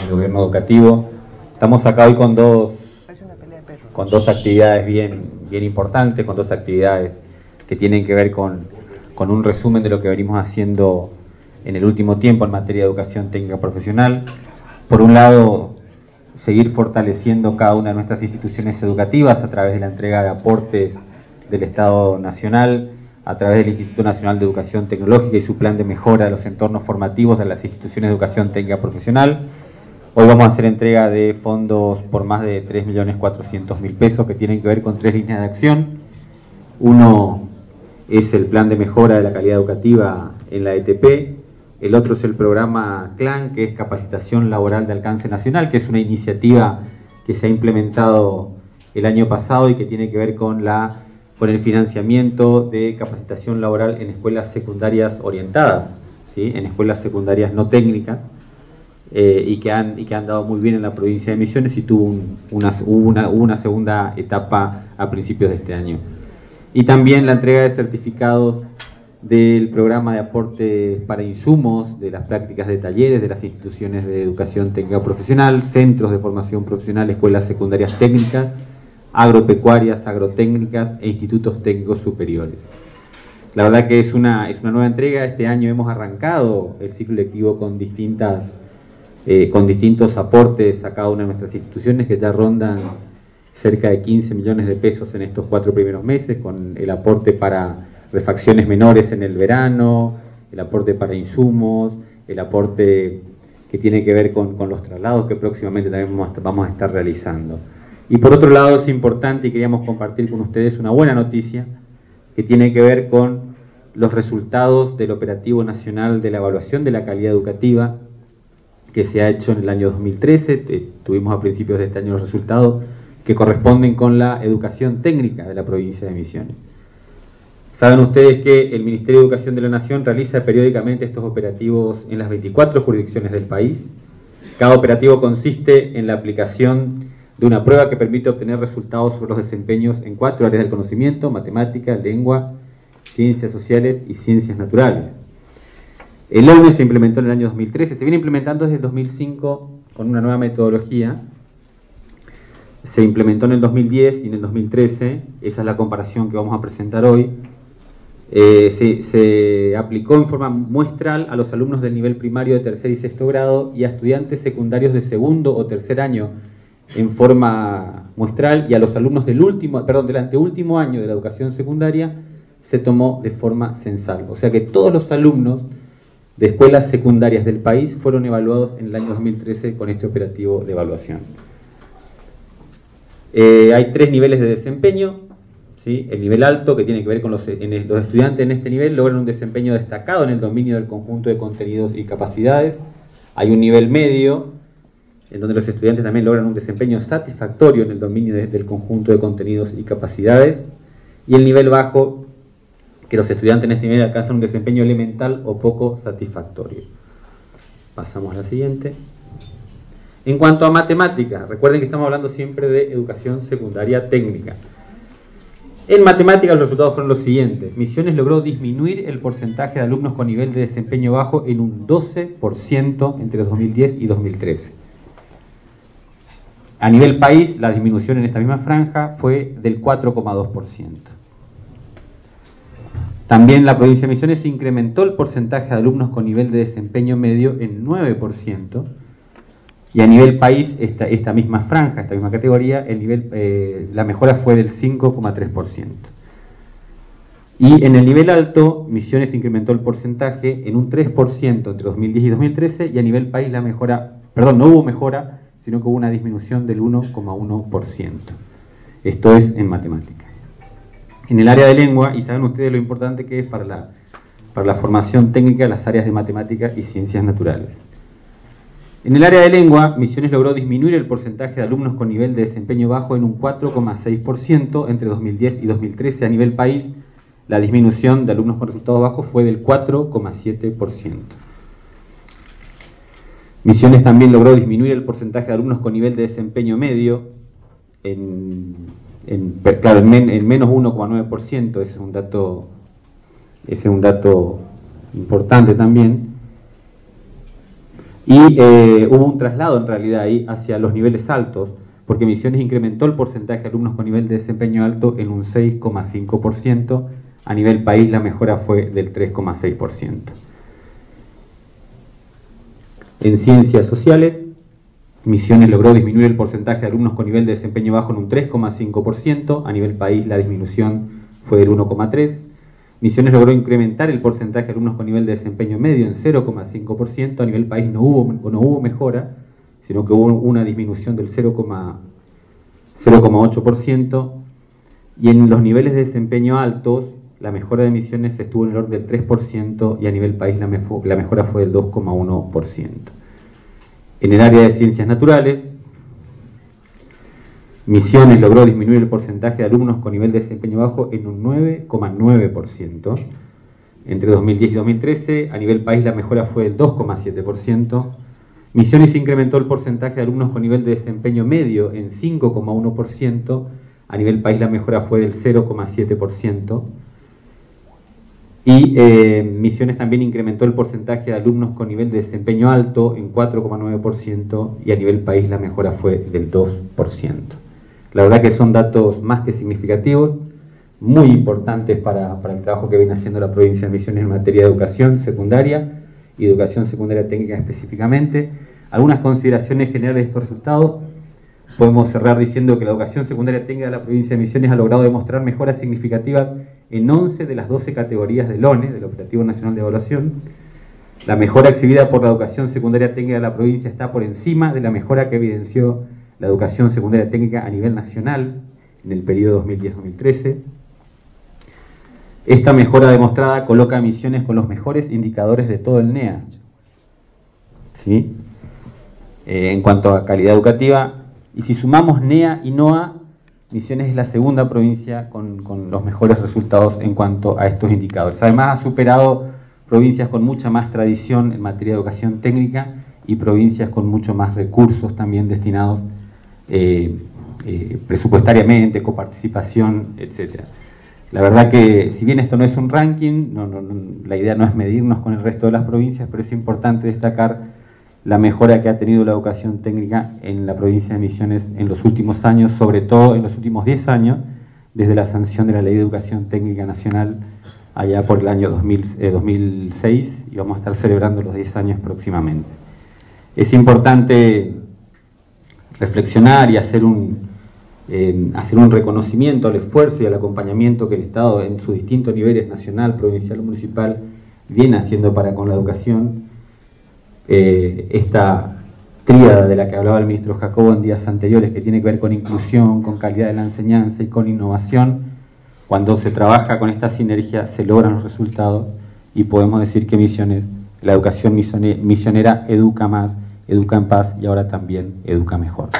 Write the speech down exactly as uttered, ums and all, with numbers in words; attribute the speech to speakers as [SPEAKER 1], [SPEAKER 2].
[SPEAKER 1] gobierno educativo. Estamos acá hoy con dos, con dos actividades bien, bien importantes, con dos actividades que tienen que ver con, con un resumen de lo que venimos haciendo en el último tiempo en materia de educación técnica profesional. Por un lado, seguir fortaleciendo cada una de nuestras instituciones educativas a través de la entrega de aportes del Estado Nacional, a través del Instituto Nacional de Educación Tecnológica y su plan de mejora de los entornos formativos de las instituciones de educación técnica profesional. Hoy vamos a hacer entrega de fondos por más de tres millones cuatrocientos mil pesos que tienen que ver con tres líneas de acción. Uno es el plan de mejora de la calidad educativa en la E T P, el otro es el programa CLAN, que es Capacitación Laboral de Alcance Nacional, que es una iniciativa que se ha implementado el año pasado y que tiene que ver con la con el financiamiento de capacitación laboral en escuelas secundarias orientadas, ¿sí? En escuelas secundarias no técnicas, eh, y, que han, y que han dado muy bien en la provincia de Misiones, y tuvo un, una, una, una segunda etapa a principios de este año. Y también la entrega de certificados del programa de aportes para insumos, de las prácticas de talleres de las instituciones de educación técnica profesional, centros de formación profesional, escuelas secundarias técnicas, agropecuarias, agrotécnicas e institutos técnicos superiores. La verdad que es una, es una nueva entrega. Este año hemos arrancado el ciclo lectivo con, distintas, eh, con distintos aportes a cada una de nuestras instituciones, que ya rondan cerca de quince millones de pesos en estos cuatro primeros meses, con el aporte para refacciones menores en el verano, el aporte para insumos, el aporte que tiene que ver con, con los traslados que próximamente también vamos a, vamos a estar realizando. Y por otro lado es importante, y queríamos compartir con ustedes una buena noticia que tiene que ver con los resultados del Operativo Nacional de la Evaluación de la Calidad Educativa que se ha hecho en el año dos mil trece. Tuvimos a principios de este año los resultados que corresponden con la educación técnica de la provincia de Misiones. Saben ustedes que el Ministerio de Educación de la Nación realiza periódicamente estos operativos en las veinticuatro jurisdicciones del país. Cada operativo consiste en la aplicación de una prueba que permite obtener resultados sobre los desempeños en cuatro áreas del conocimiento: matemática, lengua, ciencias sociales y ciencias naturales. El O N E se implementó en el año dos mil trece, se viene implementando desde el dos mil cinco con una nueva metodología. Se implementó en el dos mil diez y en el dos mil trece, esa es la comparación que vamos a presentar hoy. Eh, se, se aplicó en forma muestral a los alumnos del nivel primario de tercer y sexto grado y a estudiantes secundarios de segundo o tercer año en forma muestral, y a los alumnos del último, perdón, del anteúltimo año de la educación secundaria se tomó de forma censal. O sea que todos los alumnos de escuelas secundarias del país fueron evaluados en el año dos mil trece con este operativo de evaluación. Eh, hay tres niveles de desempeño, ¿sí? El nivel alto, que tiene que ver con los, en el, los estudiantes en este nivel logran un desempeño destacado en el dominio del conjunto de contenidos y capacidades. Hay un nivel medio, en donde los estudiantes también logran un desempeño satisfactorio en el dominio de, del conjunto de contenidos y capacidades, y el nivel bajo, que los estudiantes en este nivel alcanzan un desempeño elemental o poco satisfactorio. Pasamos a la siguiente. En cuanto a matemáticas, recuerden que estamos hablando siempre de educación secundaria técnica. En matemáticas los resultados fueron los siguientes. Misiones logró disminuir el porcentaje de alumnos con nivel de desempeño bajo en un doce por ciento entre dos mil diez y dos mil trece. A nivel país, la disminución en esta misma franja fue del cuatro coma dos por ciento. También la provincia de Misiones incrementó el porcentaje de alumnos con nivel de desempeño medio en nueve por ciento. Y a nivel país, esta, esta misma franja, esta misma categoría, el nivel, eh, la mejora fue del cinco coma tres por ciento. Y en el nivel alto, Misiones incrementó el porcentaje en un tres por ciento entre dos mil diez y dos mil trece, y a nivel país la mejora, perdón, no hubo mejora, sino que hubo una disminución del uno coma uno por ciento. Esto es en matemática. En el área de lengua, y saben ustedes lo importante que es para la, para la formación técnica las áreas de matemática y ciencias naturales. En el área de lengua, Misiones logró disminuir el porcentaje de alumnos con nivel de desempeño bajo en un cuatro coma seis por ciento entre dos mil diez y dos mil trece. A nivel país, la disminución de alumnos con resultados bajos fue del cuatro coma siete por ciento. Misiones también logró disminuir el porcentaje de alumnos con nivel de desempeño medio en, en, claro, en, men, en menos uno coma nueve por ciento. Ese es un dato, ese es un dato importante también. Y eh, hubo un traslado en realidad ahí hacia los niveles altos, porque Misiones incrementó el porcentaje de alumnos con nivel de desempeño alto en un seis coma cinco por ciento, a nivel país la mejora fue del tres coma seis por ciento. En ciencias sociales, Misiones logró disminuir el porcentaje de alumnos con nivel de desempeño bajo en un tres coma cinco por ciento, a nivel país la disminución fue del uno coma tres por ciento. Misiones logró incrementar el porcentaje de alumnos con nivel de desempeño medio en cero coma cinco por ciento, a nivel país no hubo, no hubo mejora, sino que hubo una disminución del cero coma ocho por ciento, y en los niveles de desempeño altos, la mejora de Misiones estuvo en el orden del tres por ciento y a nivel país la, la mejora fue del dos coma uno por ciento. En el área de ciencias naturales, Misiones logró disminuir el porcentaje de alumnos con nivel de desempeño bajo en un nueve coma nueve por ciento. Entre dos mil diez y dos mil trece, a nivel país la mejora fue del dos coma siete por ciento. Misiones incrementó el porcentaje de alumnos con nivel de desempeño medio en cinco coma uno por ciento. A nivel país la mejora fue del cero coma siete por ciento. Y eh, Misiones también incrementó el porcentaje de alumnos con nivel de desempeño alto en cuatro coma nueve por ciento y a nivel país la mejora fue del dos por ciento. La verdad que son datos más que significativos, muy importantes para, para el trabajo que viene haciendo la provincia de Misiones en materia de educación secundaria y educación secundaria técnica específicamente. Algunas consideraciones generales de estos resultados. Podemos cerrar diciendo que la educación secundaria técnica de la provincia de Misiones ha logrado demostrar mejoras significativas en once de las doce categorías del O N E, del Operativo Nacional de Evaluación. La mejora exhibida por la educación secundaria técnica de la provincia está por encima de la mejora que evidenció la educación secundaria técnica a nivel nacional en el periodo dos mil diez a dos mil trece. Esta mejora demostrada coloca a Misiones con los mejores indicadores de todo el N E A. ¿Sí? Eh, en cuanto a calidad educativa, y si sumamos N E A y N O A, Misiones es la segunda provincia con, con los mejores resultados en cuanto a estos indicadores. Además ha superado provincias con mucha más tradición en materia de educación técnica y provincias con mucho más recursos también destinados eh, eh, presupuestariamente, coparticipación, etcétera. La verdad que si bien esto no es un ranking, no, no, no, la idea no es medirnos con el resto de las provincias, pero es importante destacar la mejora que ha tenido la educación técnica en la provincia de Misiones en los últimos años, sobre todo en los últimos diez años, desde la sanción de la Ley de Educación Técnica Nacional allá por el año dos mil, eh, dos mil seis, y vamos a estar celebrando los diez años próximamente. Es importante reflexionar y hacer un, eh, hacer un reconocimiento al esfuerzo y al acompañamiento que el Estado en sus distintos niveles, nacional, provincial o municipal, viene haciendo para con la educación. Eh, esta tríada de la que hablaba el ministro Jacobo en días anteriores, que tiene que ver con inclusión, con calidad de la enseñanza y con innovación, cuando se trabaja con esta sinergia se logran los resultados y podemos decir que Misiones, la educación misionera educa más, educa en paz y ahora también educa mejor.